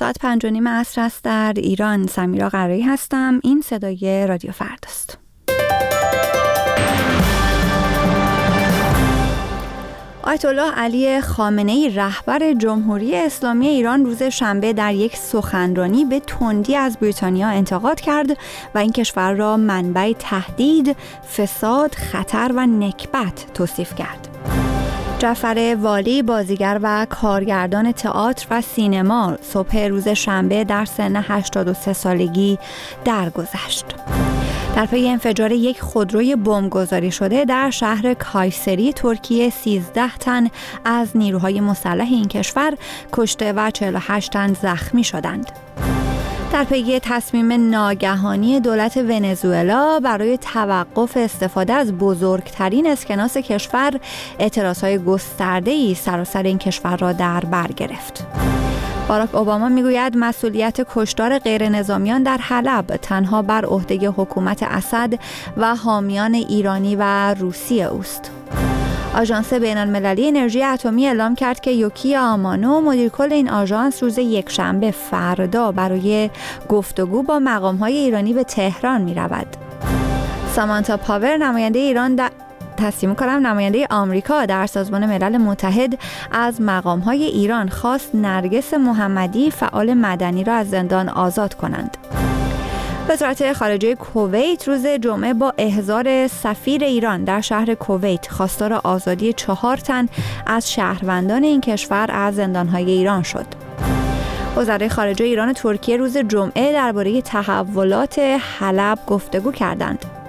ساعت 5:30 عصر است در ایران. سمیرا قرایی هستم. این صدای رادیو فرداست. آیت الله علی خامنه‌ای رهبر جمهوری اسلامی ایران روز شنبه در یک سخنرانی به تندی از بریتانیا انتقاد کرد و این کشور را منبع تهدید، فساد، خطر و نکبت توصیف کرد. جعفر والی، بازیگر و کارگردان تئاتر و سینما، صبح روز شنبه در سن 83 سالگی درگذشت. در پی انفجار یک خودروی بمبگذاری شده در شهر کایسری ترکیه 13 تن از نیروهای مسلح این کشور کشته و 48 تن زخمی شدند. در پی تصمیم ناگهانی دولت ونزوئلا برای توقف استفاده از بزرگترین اسکناس کشور، اعتراضهای گسترده‌ای سراسر این کشور را در بر گرفت. باراک اوباما میگوید مسئولیت کشتار غیر نظامیان در حلب تنها بر عهده حکومت اسد و حامیان ایرانی و روسیه اوست. آژانس بین‌المللی انرژی اتمی اعلام کرد که یوکی آمانو، مدیرکل این آژانس، روز یکشنبه فردا برای گفتگو با مقام‌های ایرانی به تهران می‌رود. سامانتا پاور، نماینده آمریکا در سازمان ملل متحد، از مقام‌های ایران خواست نرگس محمدی، فعال مدنی، را از زندان آزاد کنند. وزارت خارجه کویت روز جمعه با احضار سفیر ایران در شهر کویت خواستار آزادی 4 تن از شهروندان این کشور از زندان‌های ایران شد. وزرای خارجه ایران و ترکیه روز جمعه درباره تحولات حلب گفتگو کردند.